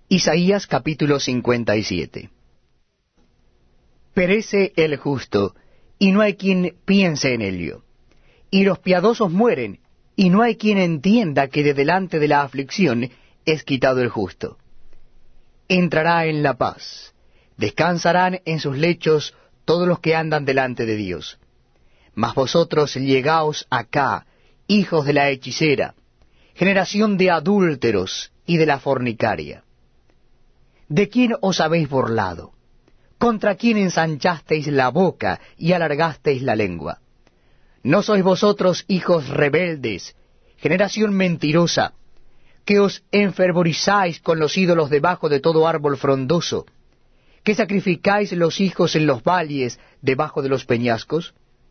Isaías capítulo 57. Perece el justo, y no hay quien piense en ello. Y los piadosos mueren, y no hay quien entienda que de delante de la aflicción es quitado el justo. Entrará en la paz, descansarán en sus lechos todos los que andan delante de Dios. Mas vosotros llegaos acá, hijos de la hechicera, generación de adúlteros y de la fornicaria. ¿De quién os habéis burlado? ¿Contra quién ensanchasteis la boca y alargasteis la lengua? ¿No sois vosotros hijos rebeldes, generación mentirosa, que os enfervorizáis con los ídolos debajo de todo árbol frondoso, que sacrificáis los hijos en los valles debajo de los peñascos?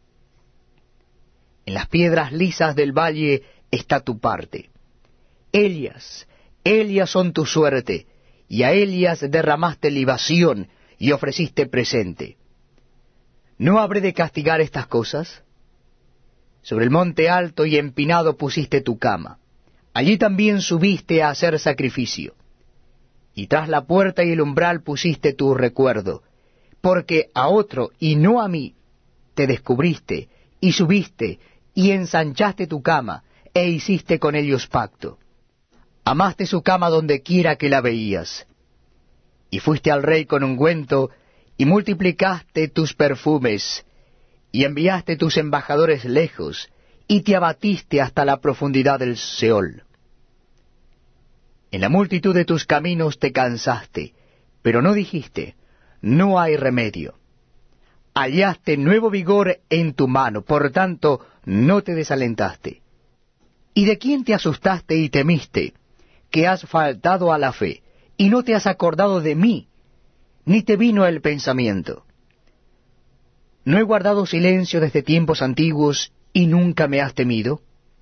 En las piedras lisas del valle está tu parte. Ellas son tu suerte, y a ellas derramaste libación y ofreciste presente. ¿No habré de castigar estas cosas? Sobre el monte alto y empinado pusiste tu cama. Allí también subiste a hacer sacrificio. Y tras la puerta y el umbral pusiste tu recuerdo, porque a otro y no a mí te descubriste, y subiste, y ensanchaste tu cama, e hiciste con ellos pacto. Amaste su cama donde quiera que la veías. Y fuiste al rey con ungüento, y multiplicaste tus perfumes, y enviaste tus embajadores lejos, y te abatiste hasta la profundidad del Seol. En la multitud de tus caminos te cansaste, pero no dijiste, no hay remedio. Hallaste nuevo vigor en tu mano, por tanto no te desalentaste. ¿Y de quién te asustaste y temiste, que has faltado a la fe, y no te has acordado de mí, ni te vino el pensamiento? ¿No he guardado silencio desde tiempos antiguos, y nunca me has temido?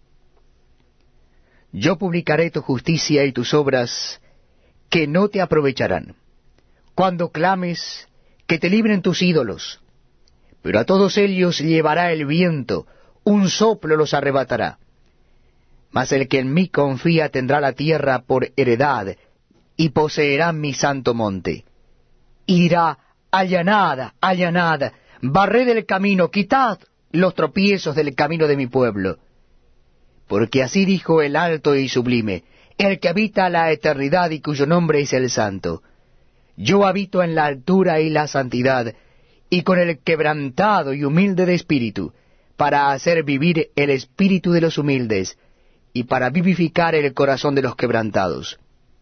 Yo publicaré tu justicia y tus obras, que no te aprovecharán. Cuando clames, que te libren tus ídolos. Pero a todos ellos llevará el viento, un soplo los arrebatará. Mas el que en mí confía tendrá la tierra por heredad, y poseerá mi santo monte. Y dirá, allanad, allanad, barred el camino, quitad los tropiezos del camino de mi pueblo. Porque así dijo el alto y sublime, el que habita la eternidad y cuyo nombre es el Santo. Yo habito en la altura y la santidad, y con el quebrantado y humilde de espíritu, para hacer vivir el espíritu de los humildes, y para vivificar el corazón de los quebrantados.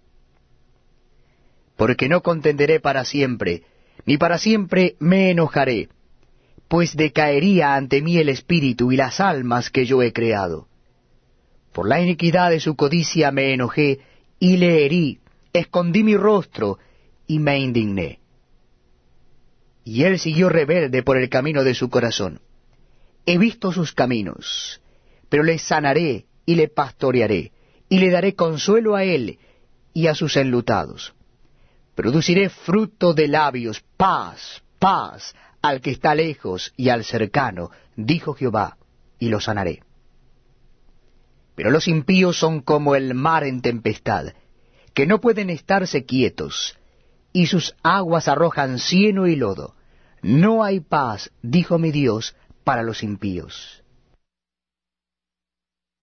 Porque no contenderé para siempre, ni para siempre me enojaré, pues decaería ante mí el espíritu y las almas que yo he creado. Por la iniquidad de su codicia me enojé, y le herí, escondí mi rostro, y me indigné. Y él siguió rebelde por el camino de su corazón. He visto sus caminos, pero le sanaré, y le pastorearé, y le daré consuelo a él, y a sus enlutados. Produciré fruto de labios, paz, paz, al que está lejos y al cercano, dijo Jehová, y lo sanaré. Pero los impíos son como el mar en tempestad, que no pueden estarse quietos, y sus aguas arrojan cieno y lodo. No hay paz, dijo mi Dios, para los impíos.